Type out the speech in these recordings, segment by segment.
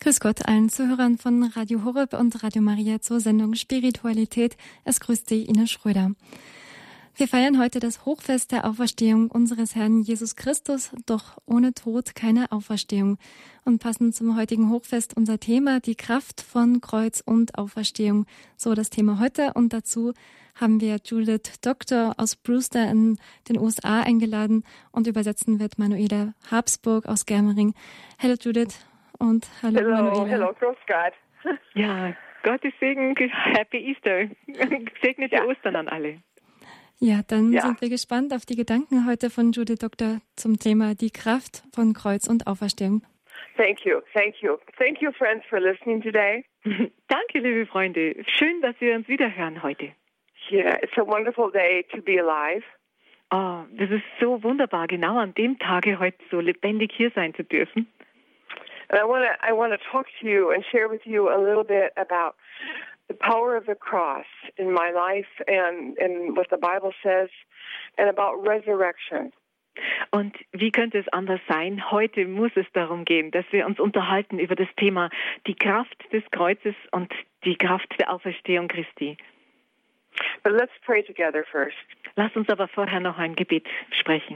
Grüß Gott allen Zuhörern von Radio Horeb und Radio Maria zur Sendung Spiritualität. Es grüßt Sie Ina Schröder. Wir feiern heute das Hochfest der Auferstehung unseres Herrn Jesus Christus, doch ohne Tod keine Auferstehung. Und passend zum heutigen Hochfest unser Thema, die Kraft von Kreuz und Auferstehung. So das Thema heute, und dazu haben wir Judith Doctor aus Brewster in den USA eingeladen, und übersetzen wird Manuela Habsburg aus Germering. Hallo Judith und hallo Manuela. Hallo, grüß Gott. Ja, Gottes Segen, Happy Easter. Gesegnete Ostern an alle. Ja, dann sind wir gespannt auf die Gedanken heute von Judith Doctor zum Thema die Kraft von Kreuz und Auferstehung. Thank you. Thank you, friends, for listening today. Danke, liebe Freunde. Schön, dass wir uns wiederhören heute. Yeah, it's a wonderful day to be alive. Oh, das ist so wunderbar, genau an dem Tage heute so lebendig hier sein zu dürfen. And I want to talk to you and share with you a little bit about the power of the cross in my life and what the Bible says and about resurrection. Und wie könnte es anders sein? Heute muss es darum gehen, dass wir uns unterhalten über das Thema die Kraft des Kreuzes und die Kraft der Auferstehung Christi. But let's pray together first. Lass uns aber vorher noch ein Gebet sprechen.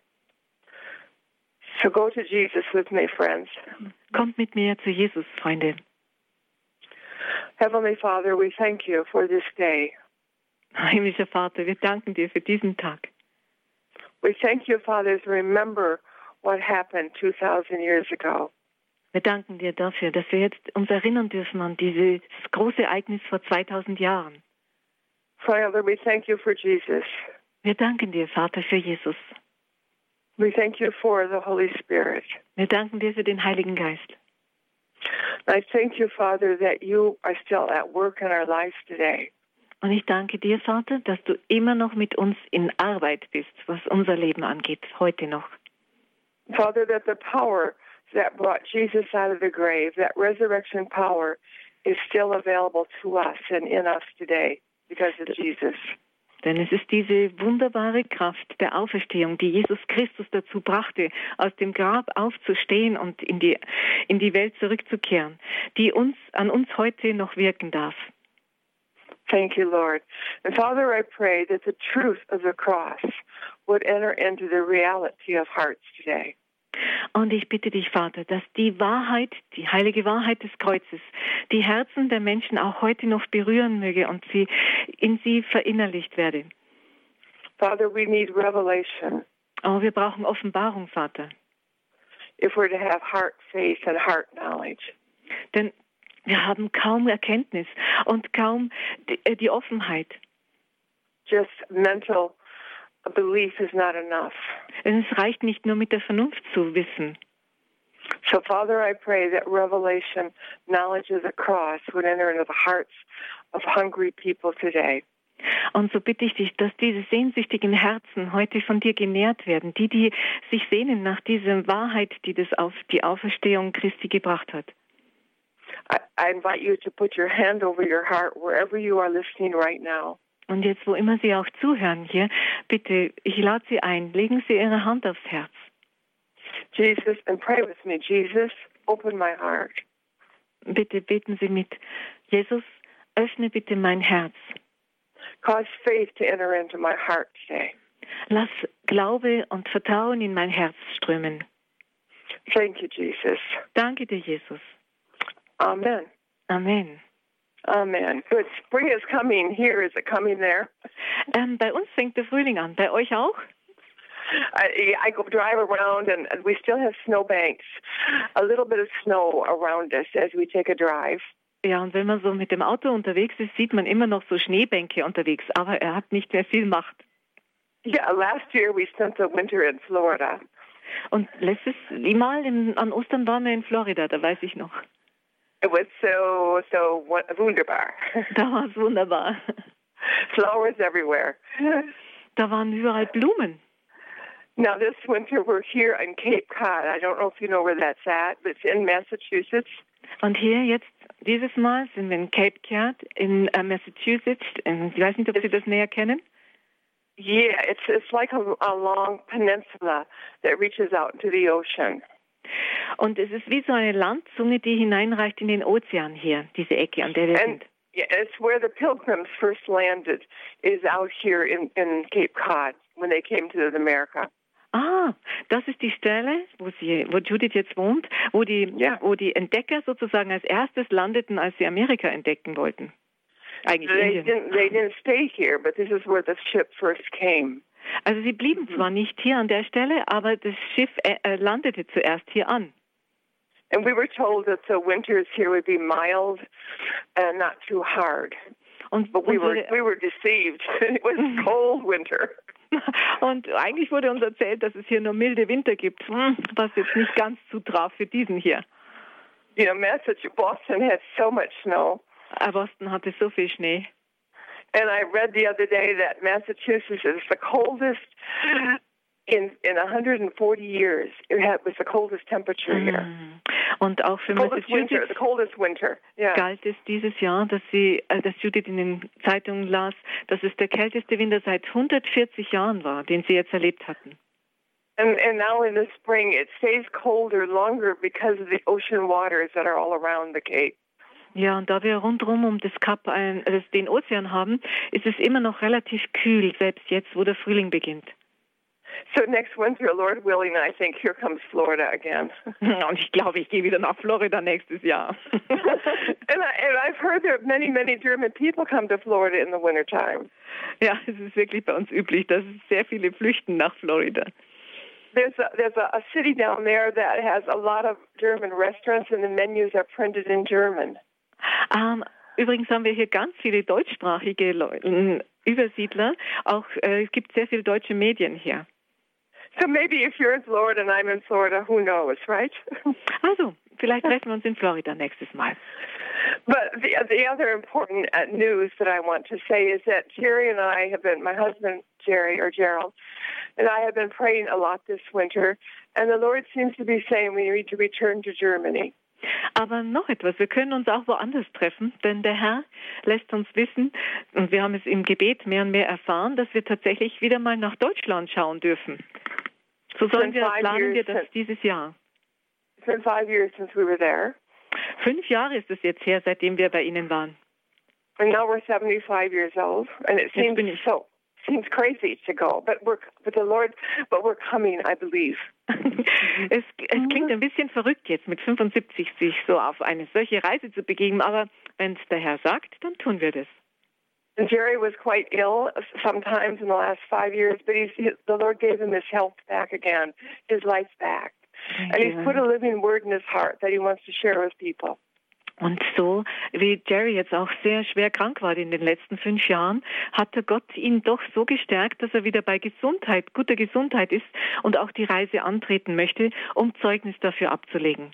So go to Jesus with me, friends. Kommt mit mir zu Jesus, Freunde. Heavenly Father, we thank you for this day. Himmlischer Vater, wir danken dir für diesen Tag. We thank you, Father, to remember what happened 2,000 years ago. Wir danken dir dafür, dass wir jetzt uns erinnern dürfen an dieses große Ereignis vor 2000 Jahren. Father, we thank you for Jesus. Wir danken dir, Vater, für Jesus. We thank you for the Holy Spirit. Wir danken dir für den Heiligen Geist. I thank you, Father, that you are still at work in our lives today. Und ich danke dir, Vater, dass du immer noch mit uns in Arbeit bist, was unser Leben angeht, heute noch. Father, that the power that brought Jesus out of the grave, that resurrection power, is still available to us and in us today because of Jesus. Denn es ist diese wunderbare Kraft der Auferstehung, die Jesus Christus dazu brachte, aus dem Grab aufzustehen und in die Welt zurückzukehren, die an uns heute noch wirken darf. Thank you, Lord. And Father, I pray that the truth of the cross would enter into the reality of hearts today. Und ich bitte dich, Vater, dass die Wahrheit, die heilige Wahrheit des Kreuzes, die Herzen der Menschen auch heute noch berühren möge und in sie verinnerlicht werde. Father, we need revelation. Oh, wir brauchen Offenbarung, Vater. If we're to have heart faith and heart knowledge. Denn wir haben kaum Erkenntnis und kaum die Offenheit. Just mental belief is not enough. Denn es reicht nicht nur mit der Vernunft zu wissen. So, Father, I pray that revelation, knowledge of the cross, would enter into the hearts of hungry people today. Und so bitte ich dich, dass diese sehnsüchtigen Herzen heute von dir genährt werden, die sich sehnen nach dieser Wahrheit, die die Auferstehung Christi gebracht hat. I invite you to put your hand over your heart wherever you are listening right now. Und jetzt, wo immer Sie auch zuhören hier, bitte, ich lade Sie ein, legen Sie Ihre Hand aufs Herz. Jesus, and pray with me. Jesus, open my heart. Bitte beten Sie mit. Jesus, öffne bitte mein Herz. Cause faith to enter into my heart today. Lass Glaube und Vertrauen in mein Herz strömen. Thank you, Jesus. Danke dir, Jesus. Amen. Amen. Amen. Good. Spring is coming here. Is it coming there? Bei uns fängt der Frühling an. Bei euch auch? I go drive around and we still have snowbanks. A little bit of snow around us as we take a drive. Ja, und wenn man so mit dem Auto unterwegs ist, sieht man immer noch so Schneebänke unterwegs, aber er hat nicht mehr viel Macht. Yeah, last year we spent the winter in Florida. Und letztes Mal an Ostern waren wir in Florida, da weiß ich noch. It was so wunderbar. Da war es wunderbar. Flowers everywhere. Da waren überall Blumen. Now this winter we're here in Cape Cod. I don't know if you know where that's at, but it's in Massachusetts. Und hier jetzt, dieses Mal sind wir in Cape Cod in Massachusetts. Ich weiß nicht, ob Sie das näher kennen. Yeah, it's like a long peninsula that reaches out into the ocean. Und es ist wie so eine Landzunge, die hineinreicht in den Ozean hier, diese Ecke, an der wir sind. Yeah, it's where the Pilgrims first landed, is out here in Cape Cod when they came to America. Ah, das ist die Stelle, wo Judith jetzt wohnt, wo die Entdecker sozusagen als erstes landeten, als sie Amerika entdecken wollten. Eigentlich They didn't stay here, but this is where the ship first came. Also sie blieben zwar nicht hier an der Stelle, aber das Schiff landete zuerst hier an. And we were told that the winters here would be mild and not too hard. But we were deceived. It was a cold winter. Und eigentlich wurde uns erzählt, dass es hier nur milde Winter gibt, was jetzt nicht ganz zutraf für diesen hier. You know, Boston had so much snow. Boston hatte so viel Schnee. And I read the other day that Massachusetts is the coldest in 140 years. It was the coldest temperature here. Und auch für Massachusetts the coldest winter. Yeah. Galt es dieses Jahr, dass Judith in den Zeitungen las, dass es der kälteste Winter seit 140 Jahren war, den sie jetzt erlebt hatten. And now in the spring it stays colder longer because of the ocean waters that are all around the Cape. Ja, und da wir rundherum um das Kap den Ozean haben, ist es immer noch relativ kühl, selbst jetzt, wo der Frühling beginnt. So next winter, Lord willing, I think here comes Florida again. Und ich glaube, ich gehe wieder nach Florida nächstes Jahr. and I've heard that many German people come to Florida in the wintertime. Ja, es ist wirklich bei uns üblich, dass sehr viele flüchten nach Florida. There's a city down there that has a lot of German restaurants and the menus are printed in German. Übrigens haben wir hier ganz viele deutschsprachige Übersiedler. Auch es gibt sehr viele deutsche Medien hier. So maybe if you're in Florida and I'm in Florida, who knows, right? Also, vielleicht treffen wir uns in Florida nächstes Mal. But the other important news that I want to say is that Jerry and I have been, my husband Jerry or Gerald, and I have been praying a lot this winter, and the Lord seems to be saying we need to return to Germany. Aber noch etwas, wir können uns auch woanders treffen, denn der Herr lässt uns wissen, und wir haben es im Gebet mehr und mehr erfahren, dass wir tatsächlich wieder mal nach Deutschland schauen dürfen. So planen wir das dieses Jahr. It's been 5 years since we were there. 5 Jahre ist es jetzt her, seitdem wir bei Ihnen waren. And now we're 75 years old, and it seems crazy to go, but we're coming, I believe. Es klingt ein bisschen verrückt jetzt mit 75 sich so auf eine solche Reise zu begeben, aber wenn es der Herr sagt, dann tun wir das. And Jerry was quite ill sometimes in the last 5 years, but the Lord gave him his health back again, his life back. And he's put a living word in his heart that he wants to share with people. Und so, wie Jerry jetzt auch sehr schwer krank war in den letzten 5 Jahren, hatte Gott ihn doch so gestärkt, dass er wieder bei guter Gesundheit ist und auch die Reise antreten möchte, um Zeugnis dafür abzulegen.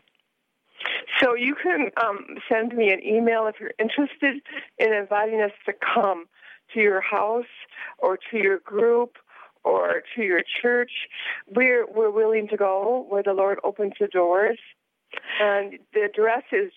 So you can send me an email if you're interested in inviting us to come to your house or to your group or to your church. We're willing to go where the Lord opens the doors. And the address is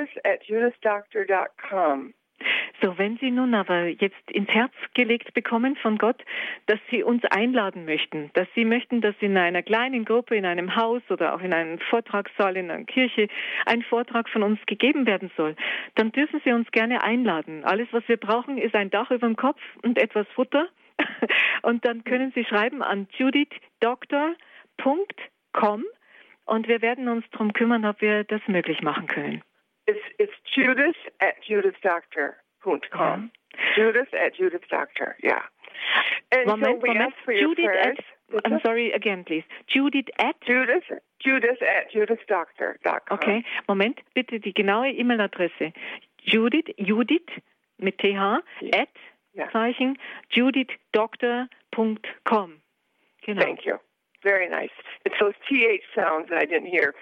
judith@judithdoctor.com. So, wenn Sie nun aber jetzt ins Herz gelegt bekommen von Gott, dass Sie uns einladen möchten, dass Sie möchten, dass in einer kleinen Gruppe, in einem Haus oder auch in einem Vortragssaal, in einer Kirche ein Vortrag von uns gegeben werden soll, dann dürfen Sie uns gerne einladen. Alles, was wir brauchen, ist ein Dach über dem Kopf und etwas Futter. Und dann können Sie schreiben an judithdoctor.com und wir werden uns darum kümmern, ob wir das möglich machen können. It's Judith@judithdoctor.com. Yeah. Judith@judithdoctor, yeah. And Moment. Judith I'm sorry, again, please. Judith@judithdoctor.com. Okay, Moment, bitte die genaue E-Mail-Adresse. Judith mit TH, @judithdoctor.com. Genau. Thank you. Very nice. It's those TH sounds that I didn't hear.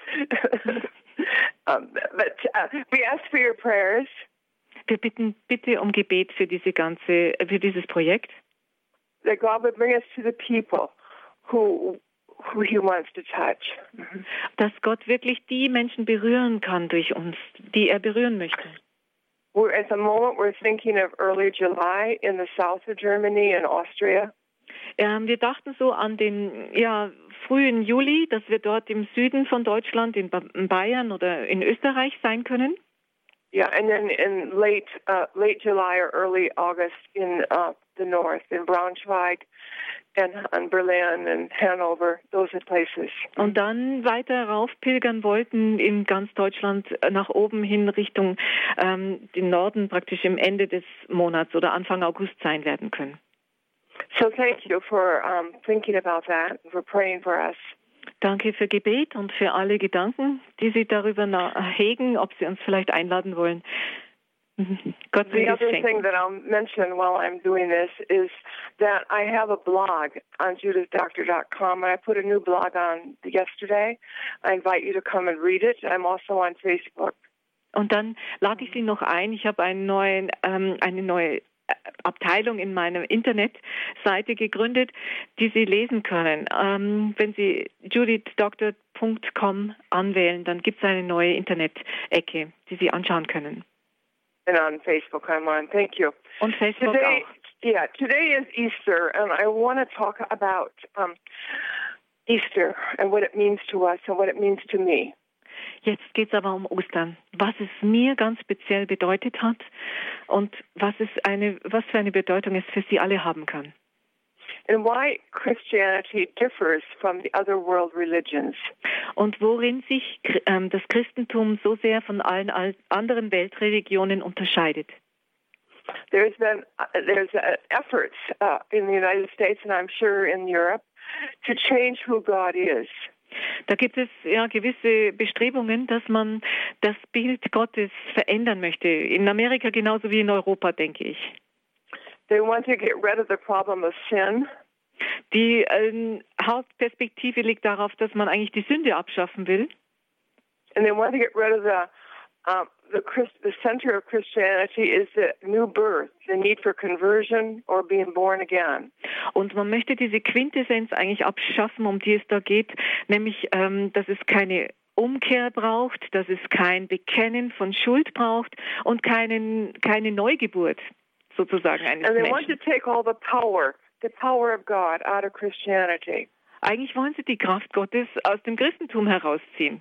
But we ask for your prayers. Wir bitten bitte um Gebet für dieses Projekt. That God would bring us to the people who He wants to touch. Dass Gott wirklich die Menschen berühren kann durch uns, die er berühren möchte. At the moment we're thinking of early July in the south of Germany and Austria. Wir dachten so an den frühen Juli, dass wir dort im Süden von Deutschland, in Bayern oder in Österreich sein können. Yeah, and then in late July or early August in the north, in Braunschweig and Berlin and Hanover, those are places. Und dann weiter rauf pilgern wollten in ganz Deutschland nach oben hin Richtung den Norden, praktisch im Ende des Monats oder Anfang August sein werden können. So thank you for thinking about that, for praying for us. Danke für Gebet und für alle Gedanken, die Sie darüber hegen, ob Sie uns vielleicht einladen wollen. Gott The other thing that I'll mention while I'm doing this is that I have a blog on judithdoctor.com, and I put a new blog on yesterday. I invite you to come and read it. I'm also on Facebook. Und dann lade ich Sie noch ein. Ich habe eine neue Abteilung in meiner Internetseite gegründet, die Sie lesen können. Wenn Sie judithdoctor.com anwählen, dann gibt es eine neue Internet-Ecke, die Sie anschauen können. And on Facebook I'm on. Thank you. Und Facebook Today, auch. Yeah, today is Easter, and I want to talk about Easter and what it means to us and what it means to me. Jetzt geht es aber um Ostern, was es mir ganz speziell bedeutet hat und was für eine Bedeutung es für Sie alle haben kann. And why Christianity differs from the other world religions. Und worin sich das Christentum so sehr von allen anderen Weltreligionen unterscheidet. There's efforts in the United States and I'm sure in Europe to change who God is. Da gibt es gewisse Bestrebungen, dass man das Bild Gottes verändern möchte. In Amerika genauso wie in Europa, denke ich. They want to get rid of the problem of sin. Die Hauptperspektive liegt darauf, dass man eigentlich die Sünde abschaffen will. And they want to get rid of the center of Christianity is the new birth, the need for conversion or being born again. Und man möchte diese Quintessenz eigentlich abschaffen, um die es da geht, nämlich, dass es keine Umkehr braucht, dass es kein Bekennen von Schuld braucht und keine Neugeburt sozusagen eines And they Menschen. want to take all the power of God out of Christianity. Eigentlich wollen sie die Kraft Gottes aus dem Christentum herausziehen.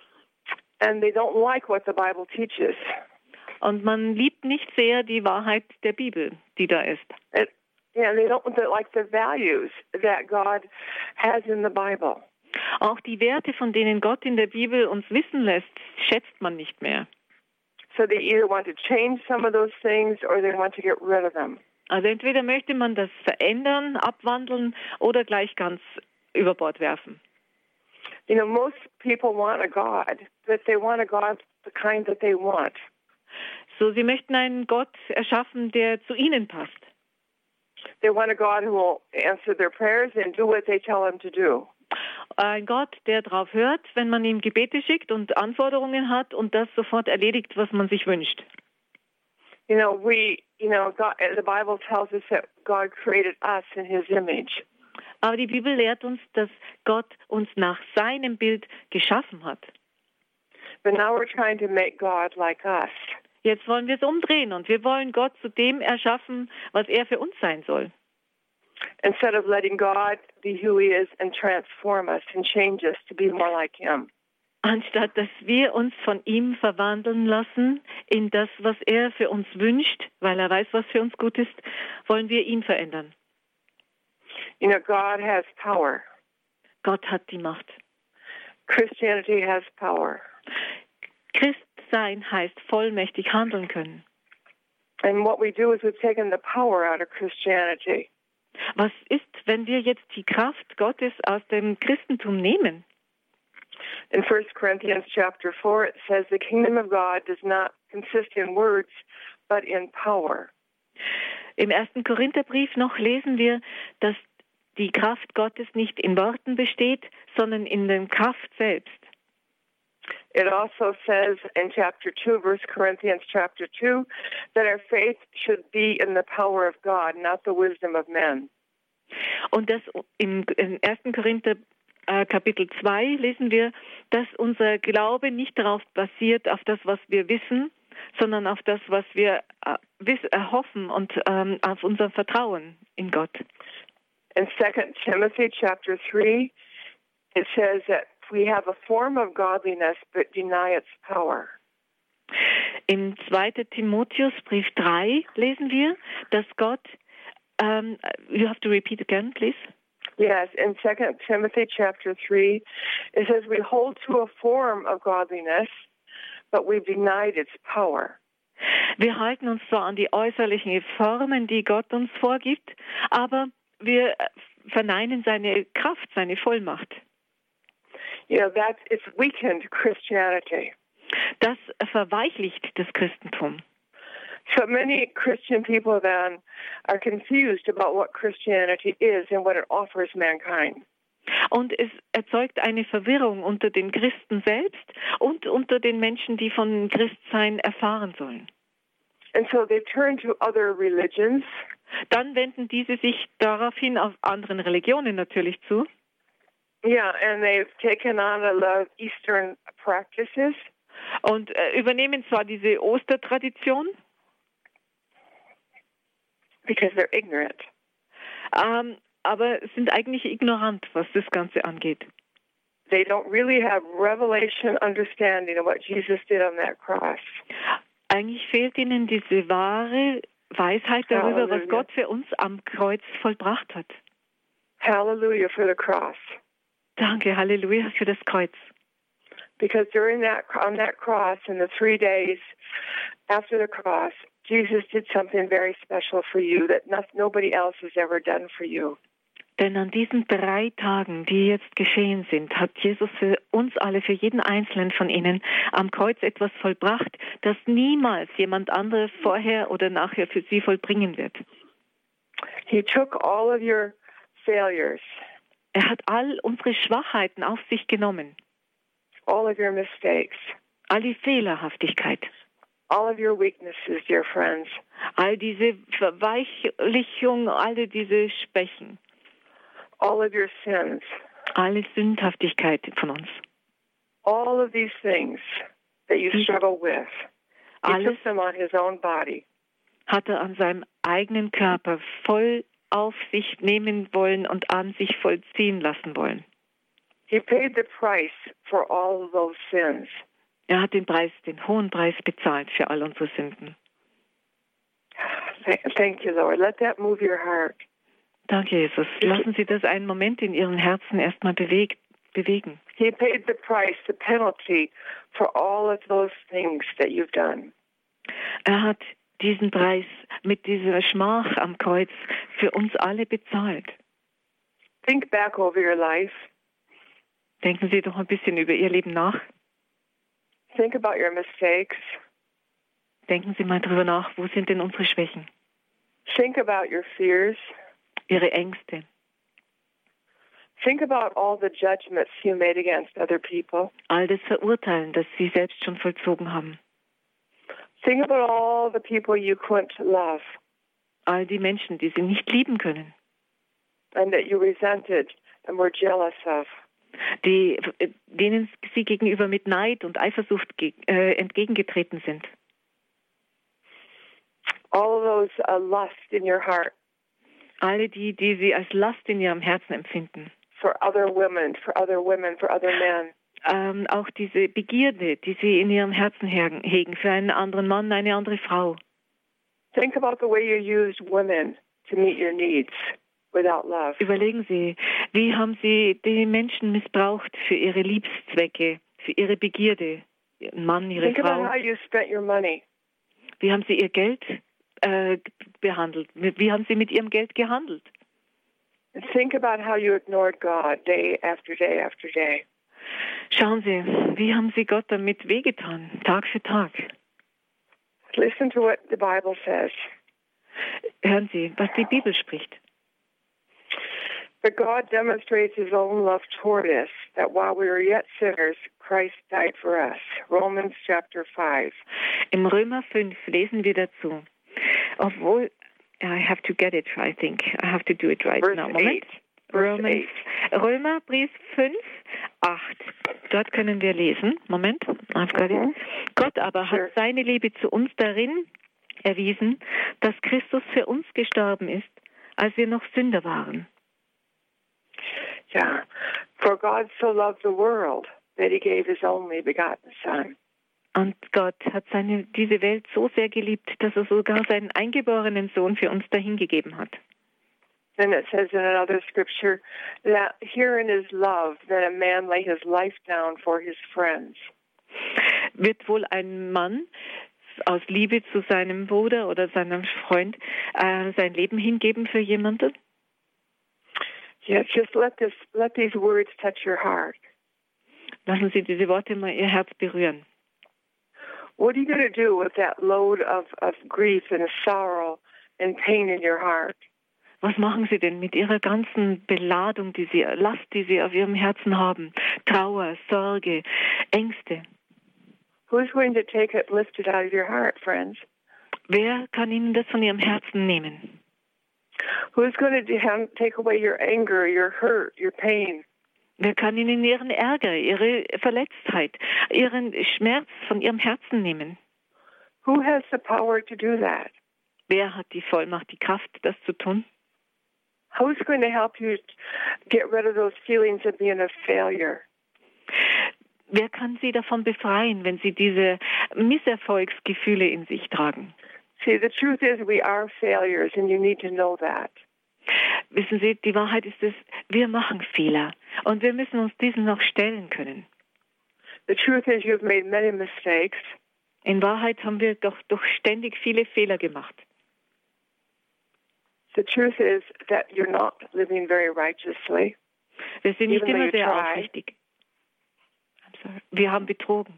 And they don't like what the Bible teaches. Und man liebt nicht sehr die Wahrheit der Bibel, die da ist. And they don't like the values that God has in the Bible. Auch die Werte, von denen Gott in der Bibel uns wissen lässt, schätzt man nicht mehr. So they either want to change some of those things or they want to get rid of them. Also entweder möchte man das verändern, abwandeln oder gleich ganz über Bord werfen. You know, most people want a God, but they want a God the kind that they want. So, sie möchten einen Gott erschaffen, der zu ihnen passt. They want a God who will answer their prayers and do what they tell him to do. Ein Gott, der drauf hört, wenn man ihm Gebete schickt und Anforderungen hat und das sofort erledigt, was man sich wünscht. God, the Bible tells us that God created us in his image. Aber die Bibel lehrt uns, dass Gott uns nach seinem Bild geschaffen hat. But now we're trying to make God like us. Jetzt wollen wir es umdrehen und wir wollen Gott zu dem erschaffen, was er für uns sein soll. Instead of letting God be who he is and transform us and change us to be more like him. Anstatt dass wir uns von ihm verwandeln lassen in das, was er für uns wünscht, weil er weiß, was für uns gut ist, wollen wir ihn verändern. You know, God has power. Gott hat die Macht. Christianity has power. Christsein heißt vollmächtig handeln können. And what we do is we've taken the power out of Christianity. Was ist, wenn wir jetzt die Kraft Gottes aus dem Christentum nehmen? In 1 Corinthians chapter 4, it says the kingdom of God does not consist in words, but in power. Im 1. Korintherbrief noch lesen wir, dass die Kraft Gottes nicht in Worten besteht, sondern in der Kraft selbst. It also says in chapter 2, 1 Corinthians chapter 2, that our faith should be in the power of God, not the wisdom of men. Und das im 1. Korinther Kapitel 2 lesen wir, dass unser Glaube nicht darauf basiert, auf das, was wir wissen, sondern auf das, was wir erhoffen und auf unser Vertrauen in Gott. In 2 Timothy chapter 3, it says that we have a form of godliness but deny its power. Im 2. Timotheusbrief 3 lesen wir, dass Gott, you have to repeat again, please. Yes, in 2 Timothy chapter 3, it says we hold to a form of godliness, but we've denied its power. Wir halten uns zwar an die äußerlichen Formen, die Gott uns vorgibt, aber wir verneinen seine Kraft, seine Vollmacht. You know, it's weakened Christianity. Das verweichlicht das Christentum. So many Christian people then are confused about what Christianity is and what it offers mankind. Und es erzeugt eine Verwirrung unter den Christen selbst und unter den Menschen, die von Christsein erfahren sollen. And so they turn to other religions. Dann wenden diese sich daraufhin auf anderen Religionen natürlich zu. Yeah, and they've taken on a lot of Eastern practices. Und übernehmen zwar diese Ostertradition, because they're ignorant. Aber sind eigentlich ignorant, was das Ganze angeht. They don't really have revelation understanding of what Jesus did on that cross. Eigentlich fehlt ihnen diese wahre Weisheit darüber, was Gott für uns am Kreuz vollbracht hat. Hallelujah for the cross. Danke, Halleluja für das Kreuz. Because on that cross, in the 3 days after the cross, Jesus did something very special for you that nobody else has ever done for you. Denn an diesen 3 Tagen, die jetzt geschehen sind, hat Jesus für uns alle, für jeden Einzelnen von ihnen am Kreuz etwas vollbracht, das niemals jemand anderes vorher oder nachher für sie vollbringen wird. He took all of your failures. Er hat all unsere Schwachheiten auf sich genommen. All of your mistakes. All die Fehlerhaftigkeit. All of your weaknesses, dear friends. All diese Verweichlichung, alle diese Schwächen. All of your sins. Alle Sündhaftigkeit von uns. All of these things that you struggle with. He took them on his own body. Hat er an seinem eigenen Körper voll auf sich nehmen wollen und an sich vollziehen lassen wollen. He paid the price for all of those sins. Er hat den hohen Preis bezahlt für all unsere Sünden. Thank you, Lord. Let that move your heart. Danke, Jesus. Lassen Sie das einen Moment in Ihren Herzen erstmal bewegen. He paid the price, the penalty for all of those things that you've done. Er hat diesen Preis mit dieser Schmach am Kreuz für uns alle bezahlt. Think back over your life. Denken Sie doch ein bisschen über Ihr Leben nach. Think about your mistakes. Denken Sie mal drüber nach, wo sind denn unsere Schwächen? Think about your fears. Ihre Ängste. Think about all the judgments you made against other people. All das Verurteilen, das Sie selbst schon vollzogen haben. Think about all the people you couldn't love. All die Menschen, die Sie nicht lieben können. And that you resented and were jealous of. Denen Sie gegenüber mit Neid und Eifersucht entgegengetreten sind. All of those lust in your heart. Alle die Sie als Last in Ihrem Herzen empfinden. For other women, for other men. Auch diese Begierde, die Sie in Ihrem Herzen hegen, für einen anderen Mann, eine andere Frau. Think about the way you used women to meet your needs without love. Überlegen Sie, wie haben Sie die Menschen missbraucht für Ihre Liebeszwecke, für Ihre Begierde, Ihren Mann, Ihre Think Frau. About how you spent your money. Wie haben Sie Ihr Geld behandelt? Wie haben Sie mit Ihrem Geld gehandelt? Think about how you ignored God day after day after day. Schauen Sie, wie haben Sie Gott damit wehgetan, Tag für Tag? Listen to what the Bible says. Hören Sie, was die Bibel spricht. But God demonstrates his own love toward us, that while we were yet sinners, Christ died for us. Romans chapter 5. Im Römer 5 lesen wir dazu. Obwohl, I have to get it, I think. I have to do it right Verse now. Moment. 8. Römerbrief 5, 8. Dort können wir lesen. Moment. I've got it. Gott aber hat seine Liebe zu uns darin erwiesen, dass Christus für uns gestorben ist, als wir noch Sünder waren. Yeah. For God so loved the world that he gave his only begotten Son. Und Gott hat diese Welt so sehr geliebt, dass er sogar seinen eingeborenen Sohn für uns dahingegeben hat. And it says in another scripture that herein is love, that a man lay his life down for his friends. Wird wohl ein Mann aus Liebe zu seinem Bruder oder seinem Freund sein Leben hingeben für jemanden? Yeah, just let these words touch your heart. Lassen Sie diese Worte mal Ihr Herz berühren. What are you going to do with that load of grief and sorrow and pain in your heart? Was machen Sie denn mit Ihrer ganzen Beladung, Last, die Sie auf Ihrem Herzen haben? Trauer, Sorge, Ängste. Who's going to take it, lift it out of your heart, friends? Wer kann Ihnen das von Ihrem Herzen nehmen? Who's going to take away your anger, your hurt, your pain? Wer kann Ihnen Ihren Ärger, Ihre Verletztheit, Ihren Schmerz von Ihrem Herzen nehmen? Who has the power to do that? Wer hat die Vollmacht, die Kraft, das zu tun? Who's going to help you get rid of those feelings of being a failure? Wer kann Sie davon befreien, wenn Sie diese Misserfolgsgefühle in sich tragen? See, the truth is we are failures and you need to know that. Wissen Sie, die Wahrheit ist es, wir machen Fehler und wir müssen uns diesen noch stellen können. The truth is you've made many mistakes. In Wahrheit haben wir doch ständig viele Fehler gemacht. The truth is that you're not living very righteously. Wir sind nicht immer sehr aufrichtig. Wir haben betrogen.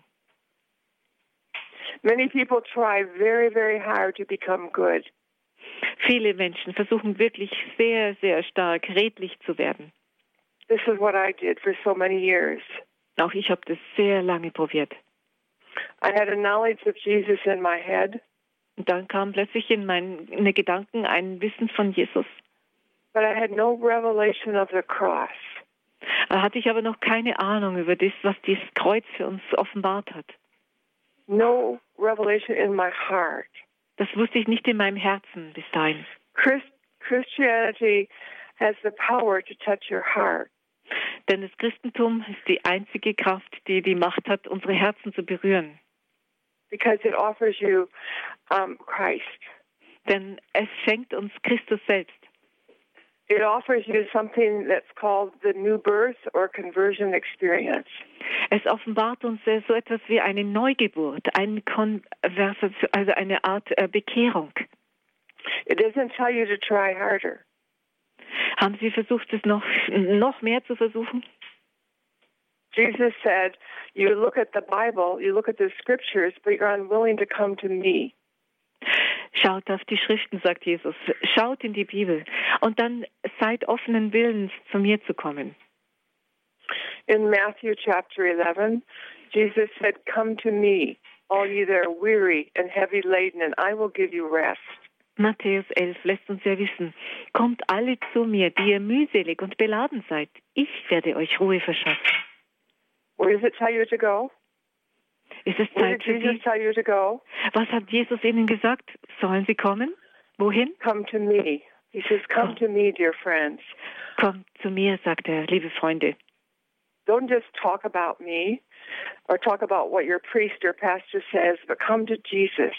Many people try very, very hard to become good. Viele Menschen versuchen wirklich sehr, sehr stark redlich zu werden. This is what I did for so many years. Auch ich habe das sehr lange probiert. I had a knowledge of Jesus in my head. Und dann kam plötzlich in meine Gedanken ein Wissen von Jesus. But I had no revelation of the cross. Da hatte ich aber noch keine Ahnung über das, was dieses Kreuz für uns offenbart hat. No revelation in my heart. Das wusste ich nicht in meinem Herzen bis dahin. Christianity has the power to touch your heart. Denn das Christentum ist die einzige Kraft, die die Macht hat, unsere Herzen zu berühren. Because it offers you Christ. Denn es schenkt uns Christus selbst. It offers you something that's called the new birth or conversion experience. Es offenbart uns so etwas wie eine Neugeburt, also eine Art Bekehrung. It doesn't tell you to try harder. Haben Sie versucht, es noch mehr zu versuchen? Jesus said, you look at the Bible, you look at the scriptures, but you're unwilling to come to me. Schaut auf die Schriften, sagt Jesus. Schaut in die Bibel. Und dann seid offenen Willens, zu mir zu kommen. In Matthew chapter 11, Jesus said, come to me, all ye that are weary and heavy laden, and I will give you rest. Matthäus 11 lässt uns ja wissen, kommt alle zu mir, die ihr mühselig und beladen seid. Ich werde euch Ruhe verschaffen. Where does it tell you to go? Ist es Zeit für Sie? Was hat Jesus ihnen gesagt? Sollen sie kommen? Wohin? Come to me. He says, come to me, dear friends. Kommt zu mir, sagt er, liebe Freunde. Don't just talk about me or talk about what your priest or pastor says, but come to Jesus.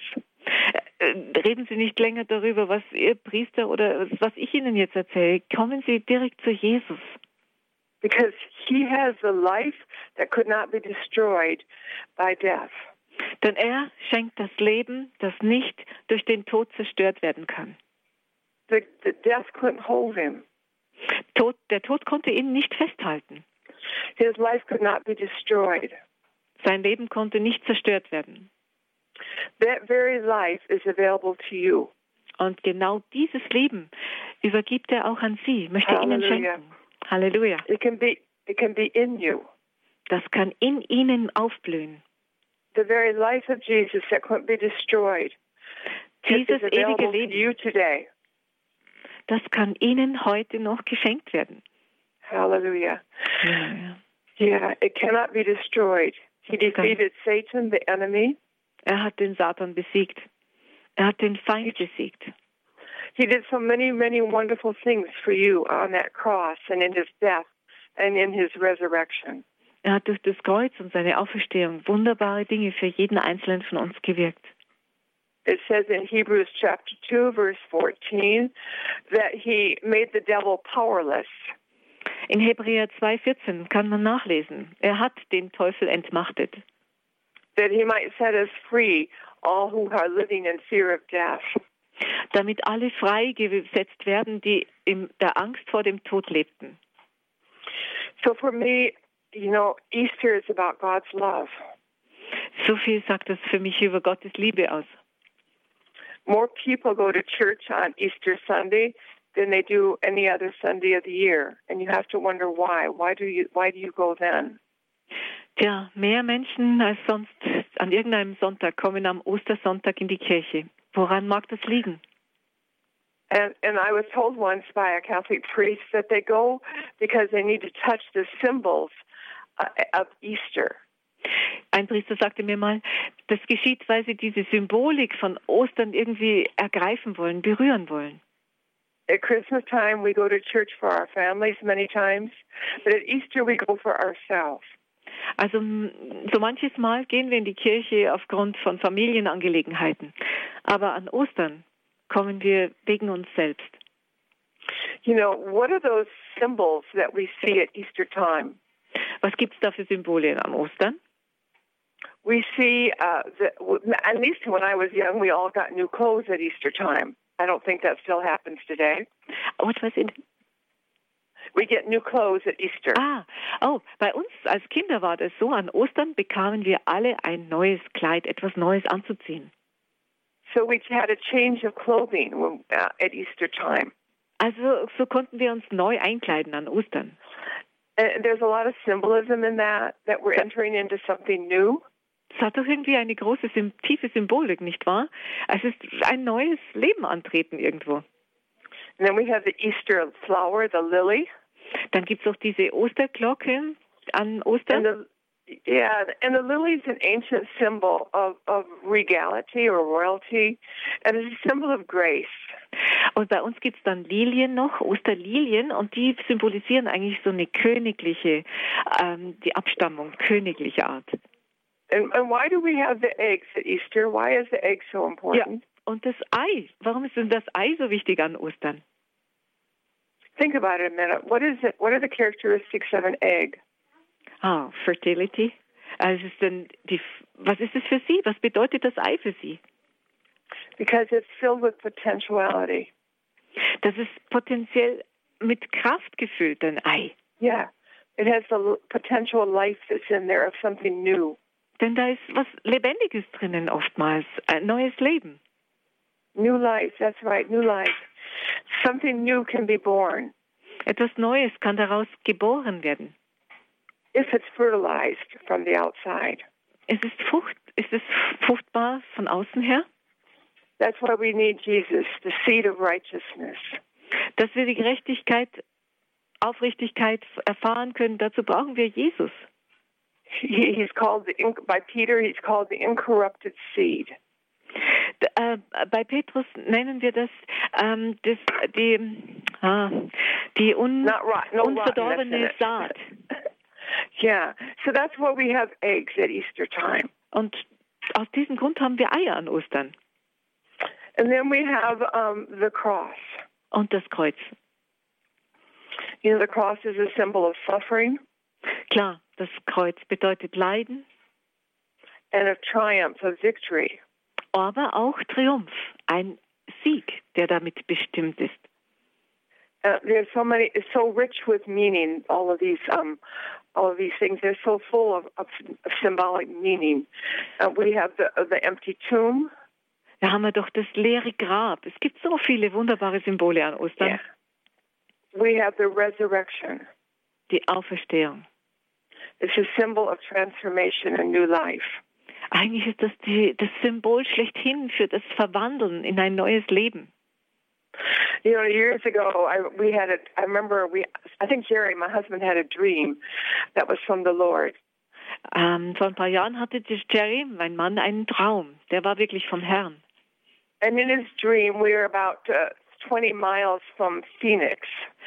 Reden Sie nicht länger darüber, was Ihr Priester oder was ich Ihnen jetzt erzähle. Kommen Sie direkt zu Jesus. Because he has the life that could not be destroyed by death. Denn er schenkt das Leben, das nicht durch den Tod zerstört werden kann. The death couldn't hold him. Der Tod konnte ihn nicht festhalten. His life could not be destroyed. Sein Leben konnte nicht zerstört werden. That very life is available to you. Und genau dieses Leben übergibt er auch an Sie, möchte Ihnen schenken. Halleluja. It can be in you. Das kann in Ihnen aufblühen. The very life of Jesus that couldn't be destroyed. Dieses ewige Leben, you today. Das kann Ihnen heute noch geschenkt werden. Hallelujah. Yeah, it cannot be destroyed. He defeated Satan, the enemy. Er hat den Satan besiegt. Er hat den Feind besiegt. He did so many, many wonderful things for you on that cross and in his death and in his resurrection. Er hat durch das Kreuz und seine Auferstehung wunderbare Dinge für jeden Einzelnen von uns gewirkt. It says in Hebrews chapter 2, verse 14, that he made the devil powerless. In Hebräer 2,14 kann man nachlesen, er hat den Teufel entmachtet. That he might set us free, all who are living in fear of death. Damit alle freigesetzt werden, die in der Angst vor dem Tod lebten. So for me, Easter is about God's love. So viel sagt das für mich über Gottes Liebe aus. More people go to church on Easter Sunday than they do any other Sunday of the year, and you have to wonder why. Why do you go then? Tja, mehr Menschen als sonst an irgendeinem Sonntag kommen am Ostersonntag in die Kirche. Woran mag das liegen? And I was told once by a Catholic priest that they go because they need to touch the symbols of Easter. Ein Priester sagte mir mal, das geschieht, weil sie diese Symbolik von Ostern irgendwie ergreifen wollen, berühren wollen. At Christmas time, we go to church for our families many times, but at Easter we go for ourselves. Also so manches Mal gehen wir in die Kirche aufgrund von Familienangelegenheiten, aber an Ostern kommen wir wegen uns selbst. What are those symbols that we see at Easter time? Was gibt's da für Symbole am Ostern? We see, at least when I was young, we all got new clothes at Easter time. I don't think that still happens today. What was it? We get new clothes at Easter. Bei uns als Kinder war das so, an Ostern bekamen wir alle ein neues Kleid, etwas Neues anzuziehen. So we had a change of clothing at Easter time. Also so konnten wir uns neu einkleiden an Ostern. There's a lot of symbolism in that we're entering into something new. Es hat doch irgendwie eine große, tiefe Symbolik, nicht wahr? Es ist ein neues Leben antreten irgendwo. And then we have the Easter flower, the lily. Dann gibt es auch diese Osterglocke an Ostern. And the lily is an ancient symbol of regality or royalty, and it's a symbol of grace. Und bei uns gibt es dann Lilien noch, Osterlilien, und die symbolisieren eigentlich so eine königliche, die Abstammung, königliche Art. And why do we have the eggs at Easter? Why is the egg so important? Ja, und das Ei. Warum ist denn das Ei so wichtig an Ostern? Think about it a minute. What is it? What are the characteristics of an egg? Fertility. Was ist es für Sie? Was bedeutet das Ei für Sie? Because it's filled with potentiality. Das ist potenziell mit Kraft gefüllt, ein Ei. Yeah. It has the potential life that's in there of something new. Denn da ist was Lebendiges drinnen oftmals, ein neues Leben. New life, that's right, new life. Something new can be born. Etwas Neues kann daraus geboren werden. If it's fertilized from the outside. Ist es fruchtbar von außen her? That's why we need Jesus, the seed of righteousness. Dass wir die Gerechtigkeit, Aufrichtigkeit erfahren können, dazu brauchen wir Jesus. He's called by Peter, he's called the incorrupted seed. Bei Petrus nennen wir das die unverdorbene Saat. Yeah, so that's why we have eggs at Easter time. Und aus diesem Grund haben wir Eier an Ostern. And then we have the cross. Und das Kreuz. The cross is a symbol of suffering. Klar, das Kreuz bedeutet Leiden. And of triumph, of victory. Aber auch Triumph, ein Sieg, der damit bestimmt ist. There's it's so rich with meaning. All of these things, they're so full of symbolic meaning. We have the empty tomb. Da haben wir doch das leere Grab. Es gibt so viele wunderbare Symbole an Ostern. Yeah. We have the resurrection. Die Auferstehung. It's a symbol of transformation and new life. Eigentlich ist das das Symbol schlechthin für das Verwandeln in ein neues Leben. Years ago, I think Jerry, my husband, had a dream that was from the Lord. Vor ein paar Jahren hatte Jerry, mein Mann, einen Traum. Der war wirklich vom Herrn. And in his dream, we were about 20 miles from Phoenix.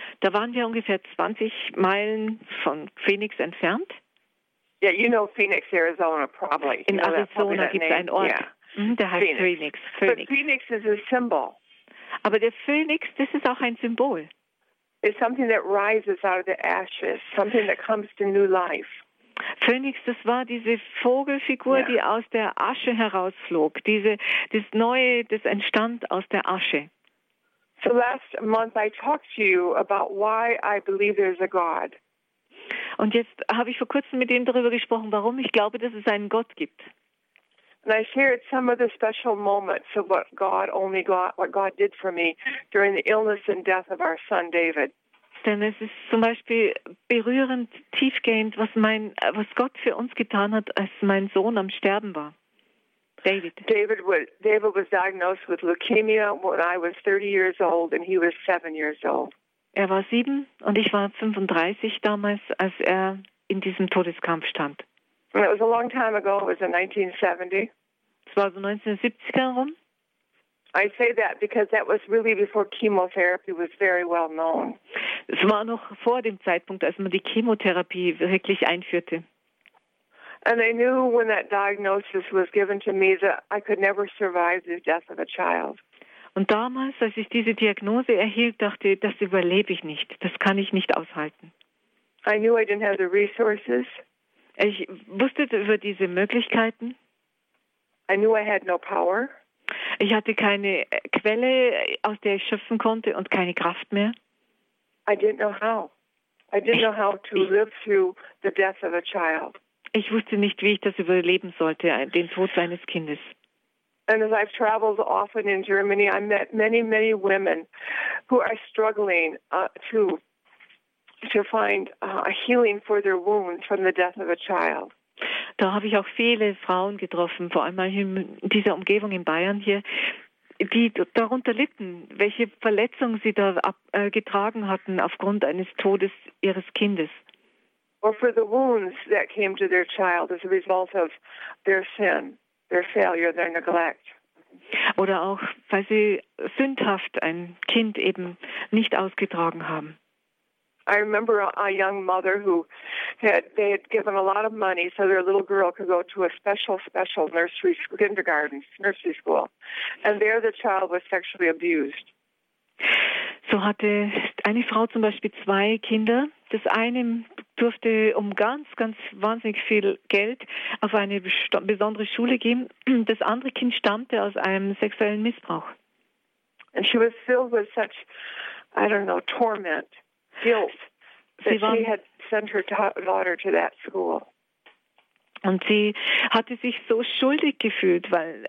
Da waren wir ungefähr 20 Meilen von Phoenix entfernt. Yeah, you know Phoenix, Arizona, probably. In Arizona gibt es einen Ort, der heißt Phoenix. But Phoenix is a symbol. Aber der Phönix, das ist auch ein Symbol. It's something that rises out of the ashes, something that comes to new life. Phönix, das war diese Vogelfigur, die aus der Asche herausflog. Das Neue, das entstand aus der Asche. So last month I talked to you about why I believe there's a God. Und jetzt habe ich vor kurzem mit ihm darüber gesprochen, warum ich glaube, dass es einen Gott gibt. And I shared some of the special moments of what God did for me during the illness and death of our son David. Denn es ist zum Beispiel berührend, tiefgehend, was Gott für uns getan hat, als mein Sohn am Sterben war. David was diagnosed with leukemia when I was 30 years old and he was 7 years old. Er war 7 und ich war 35 damals, als er in diesem Todeskampf stand. And it was a long time ago. It was in 1970. Es war so 1970 herum. I say that because that was really before chemotherapy was very well known. Es war noch vor dem Zeitpunkt, als man die Chemotherapie wirklich einführte. And I knew when that diagnosis was given to me that I could never survive the death of a child. Und damals, als ich diese Diagnose erhielt, dachte ich, das überlebe ich nicht. Das kann ich nicht aushalten. I knew I didn't have the resources. Ich wusste über diese Möglichkeiten. I knew I had no power. Ich hatte keine Quelle, aus der ich schöpfen konnte und keine Kraft mehr. I didn't know how. I didn't know how to live through the death of a child. Ich wusste nicht, wie ich das überleben sollte, den Tod seines Kindes. And as I've traveled often in Germany, I met many, many women who are struggling to find a healing for their wounds from the death of a child. Da habe ich auch viele Frauen getroffen, vor allem in dieser Umgebung in Bayern hier, die darunter litten, welche Verletzungen sie da getragen hatten aufgrund eines Todes ihres Kindes. Or for the wounds that came to their child as a result of their sin, their failure, their neglect. Oder auch, weil sie sündhaft ein Kind eben nicht ausgetragen haben. I remember a young mother who they had given a lot of money so their little girl could go to a special nursery school. And there the child was sexually abused. So hatte eine Frau zum Beispiel 2 Kinder. Das eine durfte um ganz wahnsinnig viel Geld auf eine besondere Schule gehen. Das andere Kind stammte aus einem sexuellen Missbrauch. And she was filled with such, torment. Guilt that she had sent her daughter to that school. Und sie hatte sich so schuldig gefühlt, weil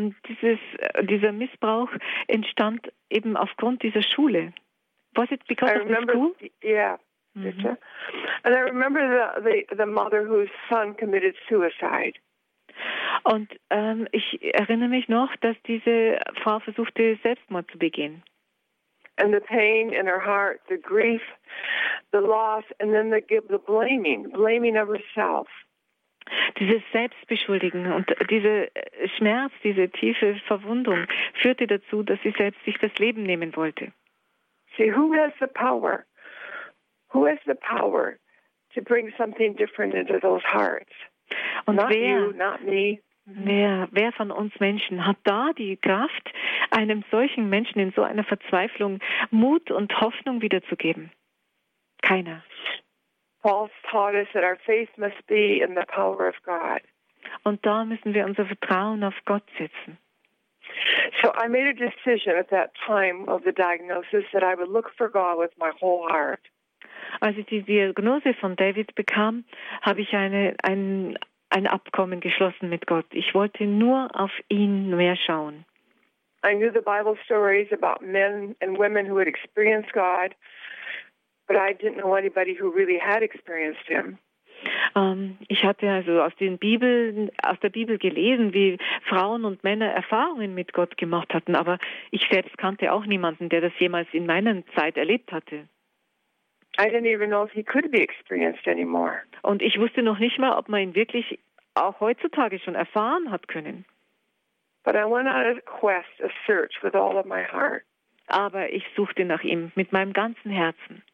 dieser Missbrauch entstand eben aufgrund dieser Schule. Was it because of the school? Yeah. Mm-hmm. And I remember the mother whose son committed suicide. Und ich erinnere mich noch, dass diese Frau versuchte, Selbstmord zu begehen. And the pain in her heart, the grief, the loss, and then the blaming of herself. Dieses Selbstbeschuldigen und dieser Schmerz, diese tiefe Verwundung führte dazu, dass sie selbst sich das Leben nehmen wollte. See, who has the power? Who has the power to bring something different into those hearts? Und not you, not me. Wer von uns Menschen hat da die Kraft, einem solchen Menschen in so einer Verzweiflung Mut und Hoffnung wiederzugeben? Keiner. Paul taught us that our faith must be in the power of God. Und da müssen wir unser Vertrauen auf Gott setzen. So I made a decision at that time of the diagnosis that I would look for God with my whole heart. Als ich die Diagnose von David bekam, habe ich ein Abkommen geschlossen mit Gott. Ich wollte nur auf ihn mehr schauen. I knew the Bible stories about men and women who had experienced God, but I didn't know anybody who really had experienced him. Ich hatte also aus der Bibel gelesen, wie Frauen und Männer Erfahrungen mit Gott gemacht hatten, aber ich selbst kannte auch niemanden, der das jemals in meiner Zeit erlebt hatte. I didn't even know if he could be experienced anymore. Und ich wusste noch nicht mal, ob man ihn wirklich auch heutzutage schon erfahren hat können. But I went on a quest, a search with all of my heart. Aber ich suchte nach ihm mit meinem ganzen Herzen.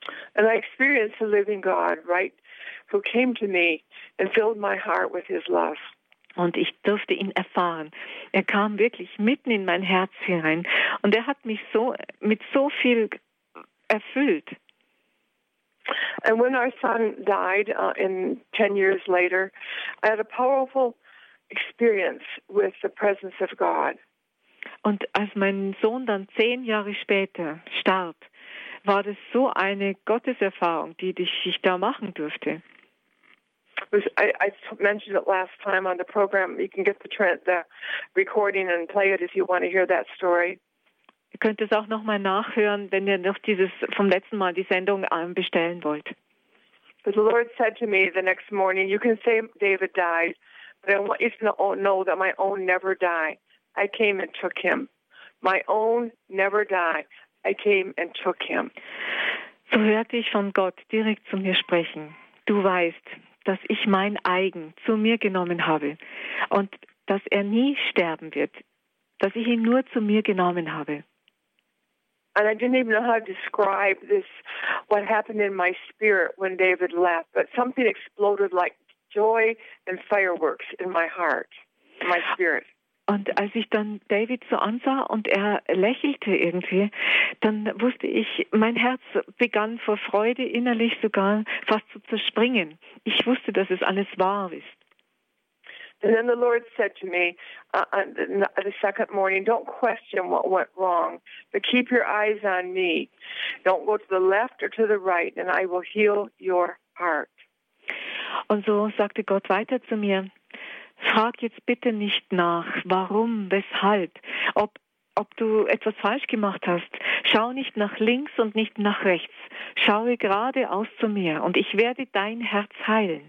And I experienced the living God, right, who came to me and filled my heart with his love. Und ich durfte ihn erfahren. Er kam wirklich mitten in mein Herz hinein. Und er hat mich mit so viel erfüllt. And when our son died 10 years later, I had a powerful experience with the presence of God. Und als mein Sohn dann 10 Jahre später starb, war das so eine Gotteserfahrung, die ich da machen durfte. I mentioned it last time on the program. You can get the recording and play it if you want to hear that story. Ihr könnt es auch nochmal nachhören, wenn ihr noch dieses vom letzten Mal die Sendung bestellen wollt. But the Lord said to me the next morning, you can say David died, but I want you to know that my own never died. I came and took him. My own never died. I came and took him. So hörte ich von Gott direkt zu mir sprechen. Du weißt, dass ich mein Eigen zu mir genommen habe und dass er nie sterben wird, dass ich ihn nur zu mir genommen habe. And I didn't even know how to describe what happened in my spirit when David left, but something exploded like joy and fireworks in my heart, in my spirit. Und als ich dann David so ansah und er lächelte irgendwie, dann wusste ich, mein Herz begann vor Freude innerlich sogar fast zu zerspringen. Ich wusste, dass es alles wahr ist. And then the Lord said to me the second morning, don't question what went wrong, but keep your eyes on me. Don't go to the left or to the right, and I will heal your heart. Und so sagte Gott weiter zu mir, frag jetzt bitte nicht nach, warum, weshalb, ob du etwas falsch gemacht hast. Schau nicht nach links und nicht nach rechts. Schaue geradeaus zu mir und ich werde dein Herz heilen.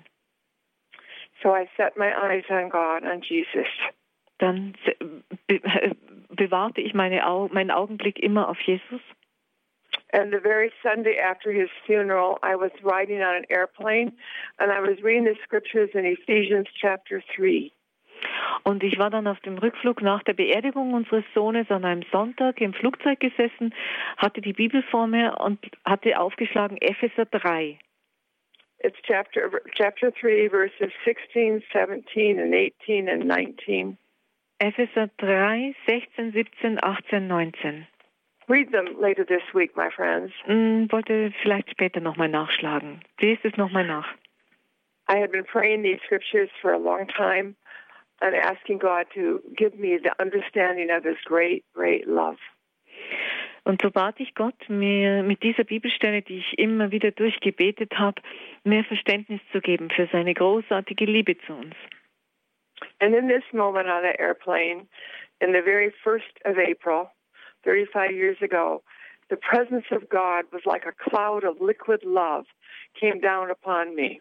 So I set my eyes on God, on Jesus. Dann bewahrte ich meinen Augenblick immer auf Jesus. And the very Sunday after his funeral, I was riding on an airplane and I was reading the scriptures in Ephesians chapter 3. Und ich war dann auf dem Rückflug nach der Beerdigung unseres Sohnes an einem Sonntag im Flugzeug gesessen, hatte die Bibel vor mir und hatte aufgeschlagen Epheser 3. It's chapter 3, verses 16, 17, and 18 and 19. Epheser 3, 16, 17, 18, 19. Read them later this week, my friends. Wollte vielleicht später nochmal nachschlagen. Lest es nochmal nach. I had been praying these scriptures for a long time and asking God to give me the understanding of His great, great love. Und so bat ich Gott, mir mit dieser Bibelstelle, die ich immer wieder durchgebetet habe, mehr Verständnis zu geben für seine großartige Liebe zu uns. And in this moment on the airplane, in the very 1st of April, 35 years ago, the presence of God was like a cloud of liquid love came down upon me.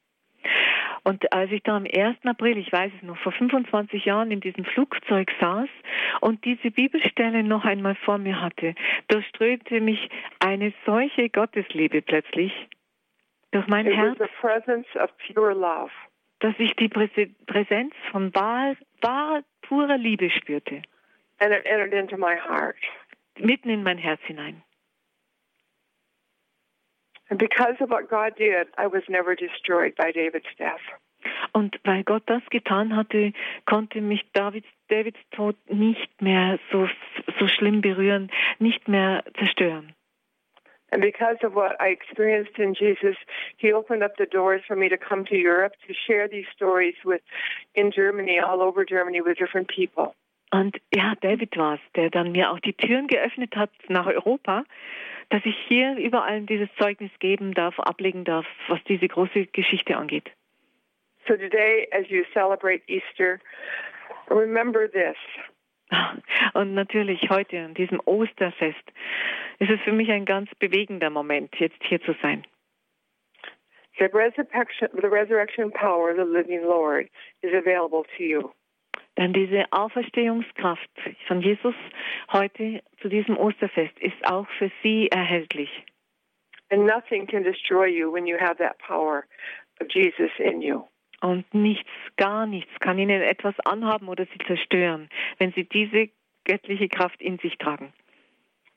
Und als ich da am 1. April, ich weiß es noch, vor 25 Jahren in diesem Flugzeug saß und diese Bibelstelle noch einmal vor mir hatte, durchströmte mich eine solche Gottesliebe plötzlich durch mein Herz, the presence of pure love. Dass ich die Präsenz von wahrer, purer Liebe spürte. And it entered into my heart. Mitten in mein Herz hinein. And because of what God did, I was never destroyed by David's death. Und weil Gott das getan hatte, konnte mich Davids Tod nicht mehr so schlimm berühren, nicht mehr zerstören. And because of what I experienced in Jesus, He opened up the doors for me to come to Europe to share these stories in Germany, all over Germany, with different people. Und ja, David war es, der dann mir auch die Türen geöffnet hat nach Europa, dass ich hier überall dieses Zeugnis geben darf, ablegen darf, was diese große Geschichte angeht. So today, as you celebrate Easter, remember this. Und natürlich heute an diesem Osterfest ist es für mich ein ganz bewegender Moment, jetzt hier zu sein. The resurrection power of the living Lord is available to you. Denn diese Auferstehungskraft von Jesus heute zu diesem Osterfest ist auch für Sie erhältlich. And nothing can destroy you when you have that power of Jesus in you. Und nichts, gar nichts kann Ihnen etwas anhaben oder Sie zerstören, wenn Sie diese göttliche Kraft in sich tragen.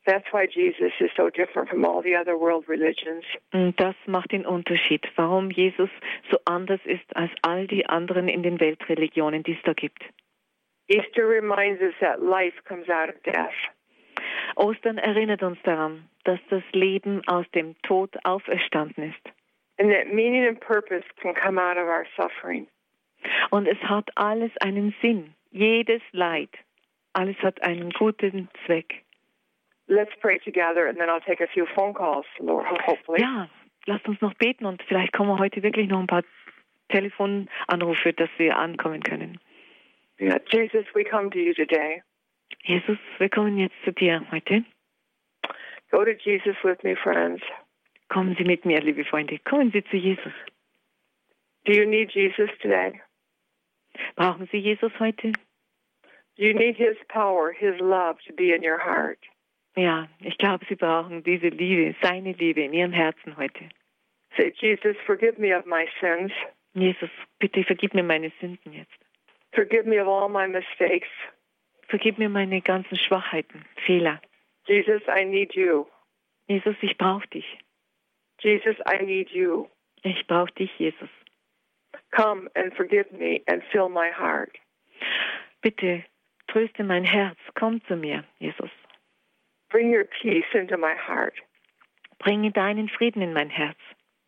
That's why Jesus is so different from all the other world religions. Und das macht den Unterschied, warum Jesus so anders ist als all die anderen in den Weltreligionen, die es da gibt. Easter reminds us that life comes out of death. Ostern erinnert uns daran, dass das Leben aus dem Tod auferstanden ist. And that meaning and purpose can come out of our suffering. Und es hat alles einen Sinn. Jedes Leid, alles hat einen guten Zweck. Let's pray together and then I'll take a few phone calls, Lord, hopefully. Ja, lasst uns noch beten und vielleicht kommen wir heute wirklich noch ein paar Telefonanrufe, dass wir ankommen können. Yeah, Jesus, we come to you today. Jesus, wir kommen jetzt zu dir heute. Go to Jesus with me, friends. Kommen Sie mit mir, liebe Freunde. Kommen Sie zu Jesus. Do you need Jesus today? Brauchen Sie Jesus heute? Do you need his power, his love to be in your heart? Ja, ich glaube, Sie brauchen diese Liebe, seine Liebe in Ihrem Herzen heute. Say, Jesus, forgive me of my sins. Jesus, bitte vergib mir meine Sünden jetzt. Forgive me of all my mistakes. Vergib mir meine ganzen Schwachheiten, Fehler. Jesus, I need you. Jesus, ich brauche dich. Jesus, I need you. Ich brauche dich, Jesus. Come and forgive me and fill my heart. Bitte tröste mein Herz. Komm zu mir, Jesus. Bring your peace into my heart. Bringe deinen Frieden in mein Herz.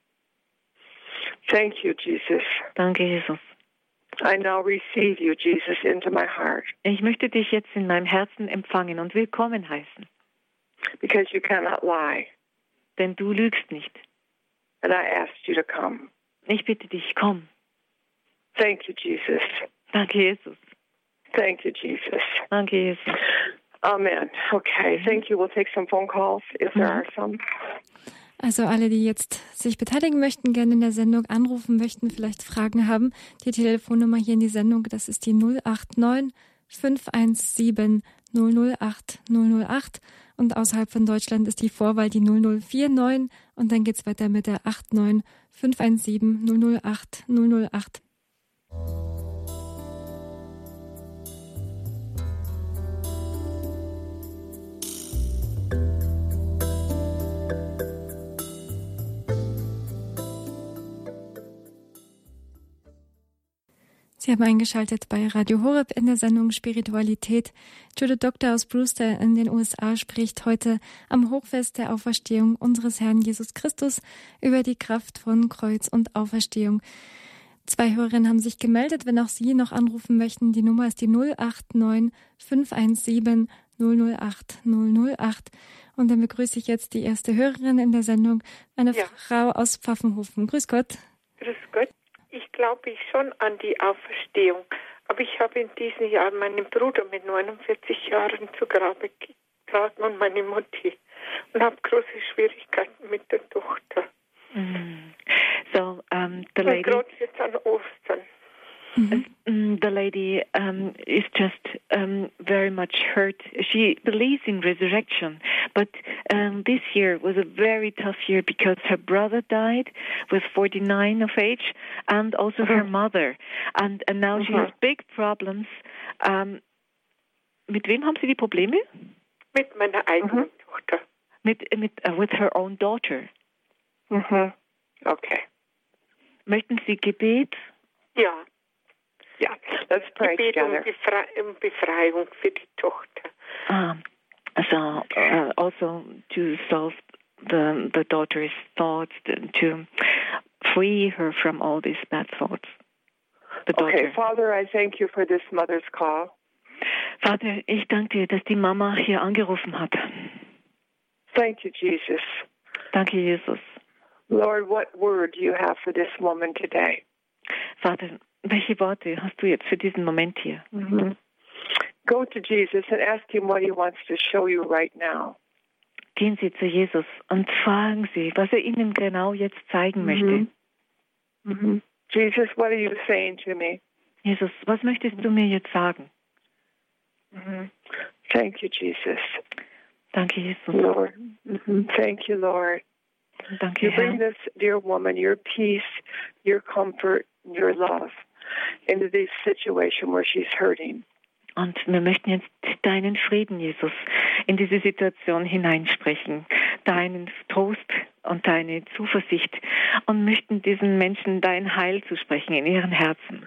Thank you, Jesus. Danke, Jesus. I now receive you, Jesus, into my heart. Ich möchte dich jetzt in meinem Herzen empfangen und willkommen heißen. Because you cannot lie. Denn du lügst nicht. And I asked you to come. Ich bitte dich, komm. Thank you, Jesus. Danke, Jesus. Thank you, Jesus. Danke, Jesus. Amen. Okay, thank you. We'll take some phone calls if there are some. Also alle, die jetzt sich beteiligen möchten, gerne in der Sendung anrufen möchten, vielleicht Fragen haben. Die Telefonnummer hier in die Sendung, das ist die 089 517 008 008. Und außerhalb von Deutschland ist die Vorwahl die 0049. Und dann geht's weiter mit der 89 517 008 008. Sie haben eingeschaltet bei Radio Horeb in der Sendung Spiritualität. Judith Doctor aus Brewster in den USA spricht heute am Hochfest der Auferstehung unseres Herrn Jesus Christus über die Kraft von Kreuz und Auferstehung. 2 Hörerinnen haben sich gemeldet, wenn auch Sie noch anrufen möchten. Die Nummer ist die 089 517 008 008. Und dann begrüße ich jetzt die erste Hörerin in der Sendung, eine Frau aus Pfaffenhofen. Grüß Gott. Grüß Gott. Ich glaube schon an die Auferstehung, aber ich habe in diesem Jahr meinen Bruder mit 49 Jahren zu Grabe getragen und meine Mutti und habe große Schwierigkeiten mit der Tochter. So, the lady. Gerade jetzt an Ostern. The lady is just very much hurt. She believes in resurrection, but this year was a very tough year because her brother died with 49 of age, and also her mother, and now she has big problems. Mit wem haben Sie die Probleme? Mit meiner eigenen Tochter. With her own daughter. Okay. Möchten Sie Gebet? Ja. Yeah, let's pray Gebet together. Um Befreiung für die Tochter. Also to solve the daughter's thoughts, to free her from all these bad thoughts. Okay, Father, I thank you for this mother's call. Vater, ich danke dir, dass die Mama hier angerufen hat. Thank you, Jesus. Danke, Jesus. Lord, what word do you have for this woman today? Vater, welche Worte hast du jetzt für diesen Moment hier? Go to Jesus and ask him what he wants to show you right now. Gehen Sie zu Jesus und fragen Sie, was Ihnen genau jetzt zeigen möchte. Jesus, what are you saying to me? Jesus, was möchtest du mir jetzt sagen? Thank you, Jesus. Danke, Jesus. Lord. Thank you, Lord. Danke, You bring Herr. this dear woman, your peace, your comfort, your love into this situation where she's hurting. Und wir möchten jetzt deinen Frieden, Jesus, in diese Situation hineinsprechen, deinen Trost und deine Zuversicht und möchten diesen Menschen dein Heil zusprechen in ihren Herzen.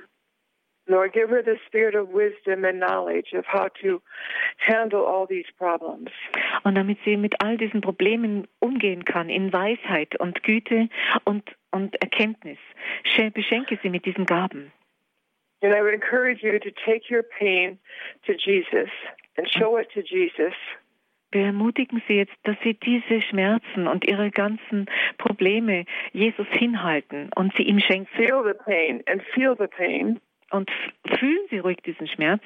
Lord, give her the spirit of wisdom and knowledge of how to handle all these problems. Und damit sie mit all diesen Problemen umgehen kann, in Weisheit und Güte und Erkenntnis. Beschenke sie mit diesen Gaben. And I would encourage you to take your pain to Jesus and show it to Jesus. Wir ermutigen Sie jetzt, dass Sie diese Schmerzen und Ihre ganzen Probleme Jesus hinhalten und sie ihm schenken. Feel the pain and feel the pain. Und fühlen Sie ruhig diesen Schmerz.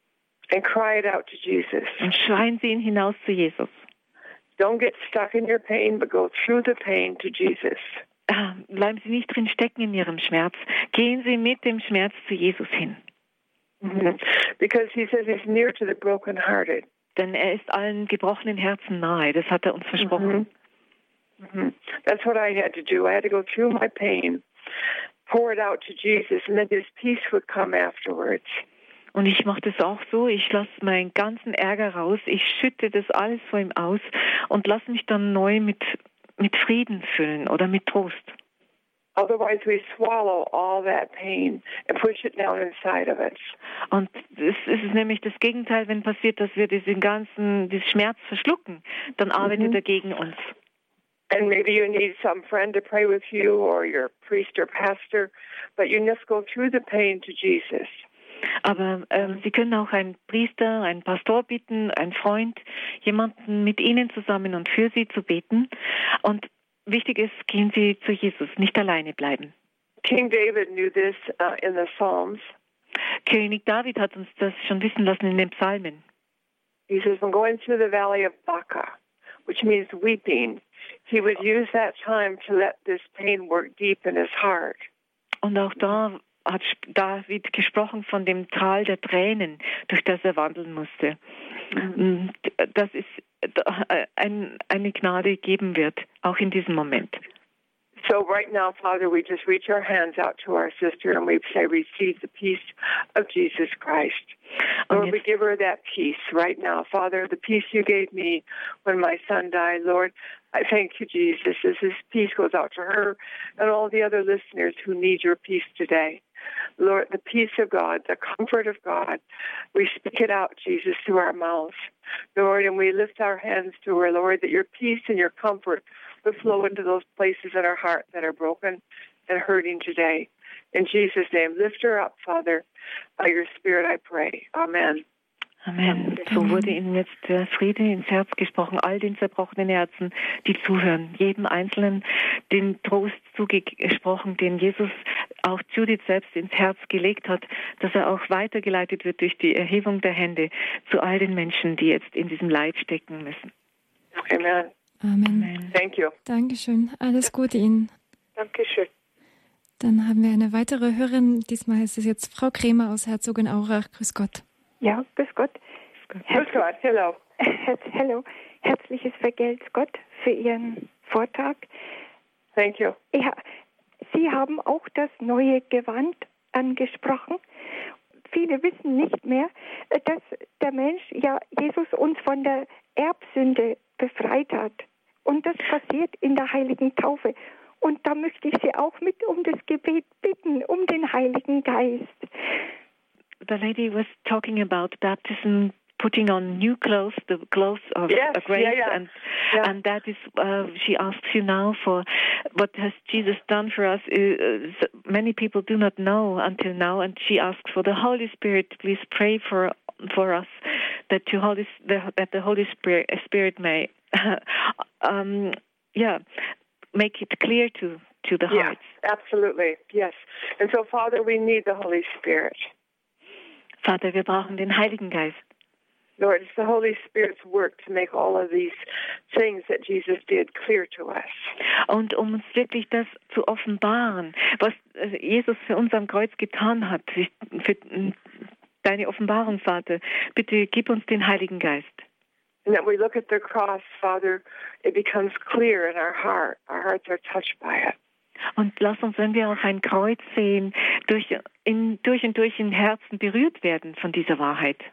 And cry it out to Jesus. Und schreien Sie ihn hinaus zu Jesus. Don't get stuck in your pain, but go through the pain to Jesus. Bleiben Sie nicht drin stecken in Ihrem Schmerz. Gehen Sie mit dem Schmerz zu Jesus hin. Mm-hmm. Because he says he's near to the brokenhearted. Denn er ist allen gebrochenen Herzen nahe. Das hat er uns versprochen. Mm-hmm. Mm-hmm. That's what I had to do. I had to go through my pain, pour it out to Jesus, and then his peace would come afterwards. Und ich mache das auch so. Ich lasse meinen ganzen Ärger raus. Ich schütte das alles vor ihm aus und lasse mich dann neu mit Frieden füllen oder mit Trost. Otherwise we swallow all that pain and push it down inside of us. Und es ist nämlich das Gegenteil, wenn passiert, dass wir diesen Schmerz verschlucken, dann arbeitet er gegen uns. And maybe you need some friend to pray with you or your priest or pastor, but you must go through the pain to Jesus. Aber Sie können auch einen Priester, einen Pastor bitten, einen Freund, jemanden mit Ihnen zusammen und für Sie zu beten. Und wichtig ist, gehen Sie zu Jesus, nicht alleine bleiben. King David knew this in the Psalms. König David hat uns das schon wissen lassen in den Psalmen. He says, when going through the valley of Baca, which means weeping, he would use that time to let this pain work deep in his heart. Und auch da hat David gesprochen von dem Tal der Tränen, durch das er wandeln musste. Dass es eine Gnade geben wird, auch in diesem Moment. So right now, Father, we just reach our hands out to our sister and we say, receive the peace of Jesus Christ. Lord, we give her that peace right now. Father, the peace you gave me when my son died, Lord, I thank you, Jesus, as this peace goes out to her and all the other listeners who need your peace today. Lord, the peace of God, the comfort of God, we speak it out, Jesus, through our mouths. Lord, and we lift our hands to her, Lord, that your peace and your comfort would flow into those places in our heart that are broken and hurting today. In Jesus' name, lift her up, Father. By your Spirit, I pray. Amen. Amen. So wurde ihnen jetzt der Friede ins Herz gesprochen, all den zerbrochenen Herzen, die zuhören, jedem Einzelnen den Trost zugesprochen, den Jesus auch Judith selbst ins Herz gelegt hat, dass er auch weitergeleitet wird durch die Erhebung der Hände zu all den Menschen, die jetzt in diesem Leid stecken müssen. Amen. Amen. Thank you. Dankeschön. Alles Gute Ihnen. Dankeschön. Dann haben wir eine weitere Hörerin. Diesmal ist es jetzt Frau Kremer aus Herzogenaurach. Grüß Gott. Ja, grüß Gott. Grüß Gott. Hello. Hello. Herzliches Vergelt's Gott für Ihren Vortrag. Thank you. Ja, Sie haben auch das neue Gewand angesprochen. Viele wissen nicht mehr, dass der Mensch, ja, Jesus uns von der Erbsünde befreit hat. Und das passiert in der Heiligen Taufe. Und da möchte ich Sie auch mit um das Gebet bitten, um den Heiligen Geist. The lady was talking about baptism, putting on new clothes, the clothes of grace, and that is, she asks you now for what has Jesus done for us. Many people do not know until now, and she asks for the Holy Spirit. Please pray for us that the Holy Spirit may, make it clear to the hearts. Absolutely, yes. And so, Father, we need the Holy Spirit. Vater, wir brauchen den Heiligen Geist. Lord, it's the Holy Spirit's work to make all of these things that Jesus did clear to us. Und uns wirklich das zu offenbaren, was Jesus für uns am Kreuz getan hat, für deine Offenbarung, Vater, bitte gib uns den Heiligen Geist. And that we look at the cross, Father, it becomes clear in our heart. Our hearts are touched by it. Und lass uns, wenn wir auf ein Kreuz sehen, durch und durch im Herzen berührt werden von dieser Wahrheit.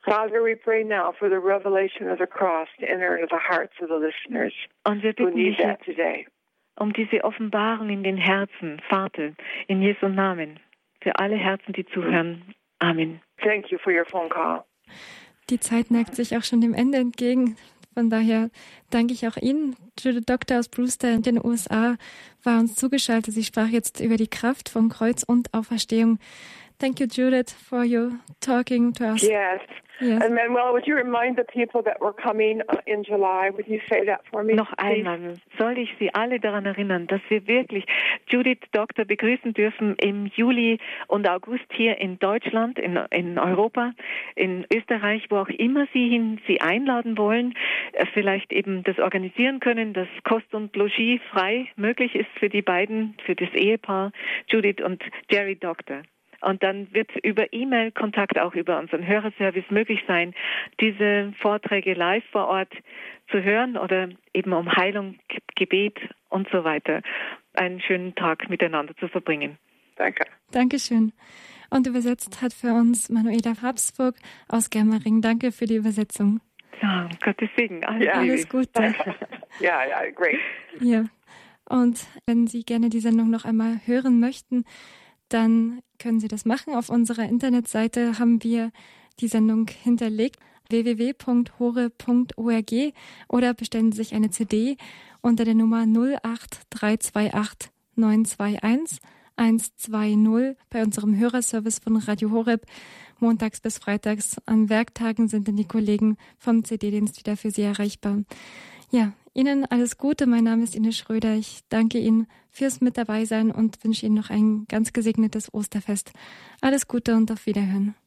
Father, we pray now for the revelation of the cross to enter into the hearts of the listeners Und wir who bitten need dich that today. um diese Offenbarung in den Herzen, Vater, in Jesu Namen, für alle Herzen, die zuhören. Amen. Thank you for your phone call. Die Zeit neigt sich auch schon dem Ende entgegen. Von daher danke ich auch Ihnen. Judith Doctor aus Brewster in den USA war uns zugeschaltet. Sie sprach jetzt über die Kraft von Kreuz und Auferstehung. Thank you, Judith, for your talking to us. Yes. Yes. And Manuel, would you remind the people that were coming in July? Would you say that for me? Noch einmal soll ich Sie alle daran erinnern, dass wir wirklich Judith Doctor begrüßen dürfen im Juli und August hier in Deutschland, in Europa, in Österreich, wo auch immer Sie einladen wollen, vielleicht eben das organisieren können, dass Kost und Logis frei möglich ist für die beiden, für das Ehepaar Judith und Jerry Doctor. Und dann wird über E-Mail Kontakt auch über unseren Hörerservice möglich sein, diese Vorträge live vor Ort zu hören oder eben um Heilung, Gebet und so weiter einen schönen Tag miteinander zu verbringen. Danke. Dankeschön. Und übersetzt hat für uns Manuela Habsburg aus Germering. Danke für die Übersetzung. Ja, Gottes Segen. Alles Gute. Ja, great. Ja. Und wenn Sie gerne die Sendung noch einmal hören möchten, dann können Sie das machen. Auf unserer Internetseite haben wir die Sendung hinterlegt, www.hore.org, oder bestellen Sie sich eine CD unter der Nummer 08328 921 120 bei unserem Hörerservice von Radio Horeb. Montags bis freitags an Werktagen sind dann die Kollegen vom CD-Dienst wieder für Sie erreichbar. Ja, Ihnen alles Gute. Mein Name ist Ines Schröder. Ich danke Ihnen fürs mit dabei sein und wünsche Ihnen noch ein ganz gesegnetes Osterfest. Alles Gute und auf Wiederhören.